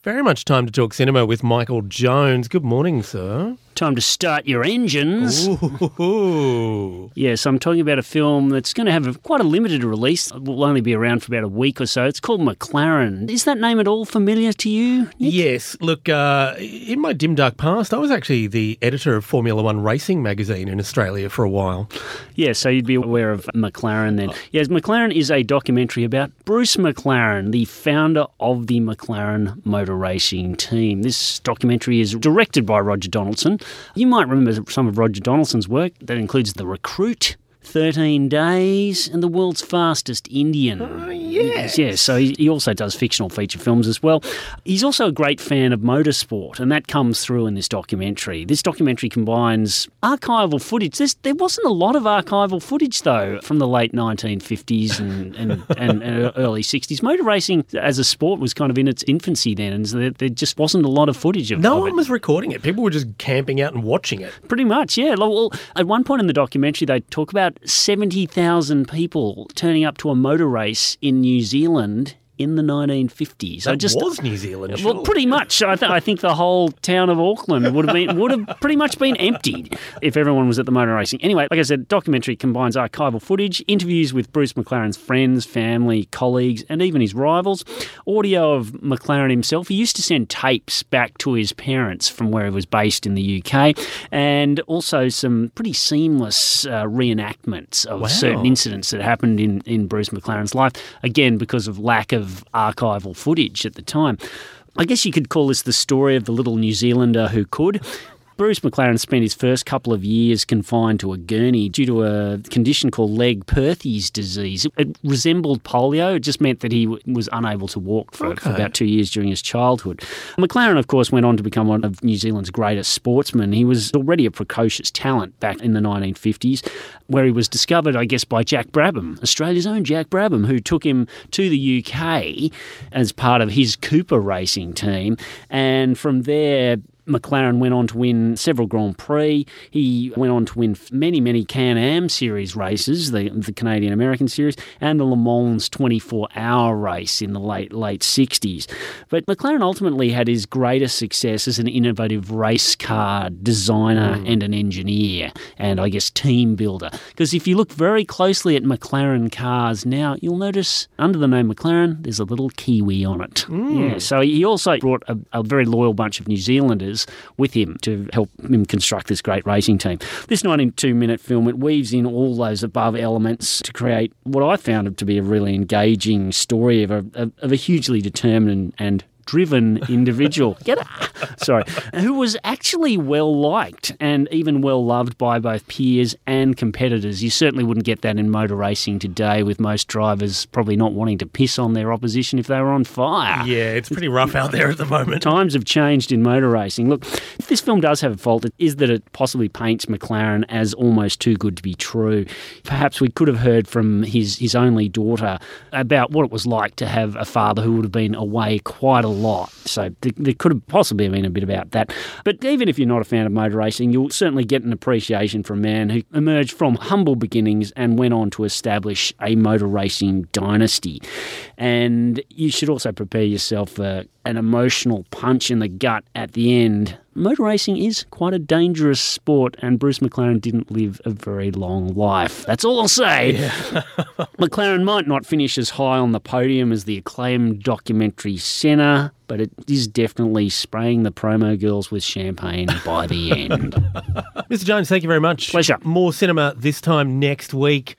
Very much time to talk cinema with Michael Jones. Good morning, sir. Time to start your engines. Ooh. Yes, I'm talking about a film that's going to have quite a limited release. It will only be around for about a week or so. It's called McLaren. Is that name at all familiar to you, Nick? Yes. Look, in my dim, dark past, I was actually the editor of Formula One Racing magazine in Australia for a while. Yeah, so you'd be aware of McLaren then. Yes, McLaren is a documentary about Bruce McLaren, the founder of the McLaren motor racing team. This documentary is directed by Roger Donaldson. You might remember some of Roger Donaldson's work. That includes The Recruit, 13 Days, and The World's Fastest Indian. Yes. Yeah, so he also does fictional feature films as well. He's also a great fan of motorsport, and that comes through in this documentary. This documentary combines archival footage. There wasn't a lot of archival footage, though, from the late 1950s and early 60s. Motor racing as a sport was kind of in its infancy then, and there just wasn't a lot of footage of it. No one was recording it. People were just camping out and watching it. Pretty much, yeah. Well, at one point in the documentary, they talk about 70,000 people turning up to a motor race in New Zealand in the 1950s. That was New Zealand, Well, surely. pretty much. I think the whole town of Auckland would have pretty much been emptied if everyone was at the motor racing. Anyway, like I said, documentary combines archival footage, interviews with Bruce McLaren's friends, family, colleagues, and even his rivals, audio of McLaren himself. He used to send tapes back to his parents from where he was based in the UK, and also some pretty seamless reenactments of certain incidents that happened in Bruce McLaren's life, again, because of lack of archival footage at the time. I guess you could call this the story of the little New Zealander who could. Bruce McLaren spent his first couple of years confined to a gurney due to a condition called Legg-Perthes disease. It resembled polio. It just meant that he was unable to walk for about 2 years during his childhood. McLaren, of course, went on to become one of New Zealand's greatest sportsmen. He was already a precocious talent back in the 1950s, where he was discovered, I guess, by Jack Brabham, Australia's own Jack Brabham, who took him to the UK as part of his Cooper racing team. And from there, McLaren went on to win several Grand Prix. He went on to win many, many Can-Am Series races, the Canadian-American Series, and the Le Mans 24-hour race in the late 60s. But McLaren ultimately had his greatest success as an innovative race car designer and an engineer, and I guess team builder. Because if you look very closely at McLaren cars now, you'll notice under the name McLaren, there's a little Kiwi on it. Yeah, so he also brought a very loyal bunch of New Zealanders with him to help him construct this great racing team. This 92-minute film, it weaves in all those above elements to create what I found to be a really engaging story of a hugely determined and driven individual, who was actually well-liked and even well-loved by both peers and competitors. You certainly wouldn't get that in motor racing today, with most drivers probably not wanting to piss on their opposition if they were on fire. Yeah, it's pretty rough out there at the moment. Times have changed in motor racing. Look, if this film does have a fault, it is that it possibly paints McLaren as almost too good to be true. Perhaps we could have heard from his only daughter about what it was like to have a father who would have been away quite a lot. So there could have possibly been a bit about that. But even if you're not a fan of motor racing, you'll certainly get an appreciation for a man who emerged from humble beginnings and went on to establish a motor racing dynasty. And you should also prepare yourself for an emotional punch in the gut at the end. Motor racing is quite a dangerous sport, and Bruce McLaren didn't live a very long life. That's all I'll say. Yeah. McLaren might not finish as high on the podium as the acclaimed documentary Senna, but it is definitely spraying the promo girls with champagne by the end. Mr. Jones, thank you very much. Pleasure. More cinema this time next week.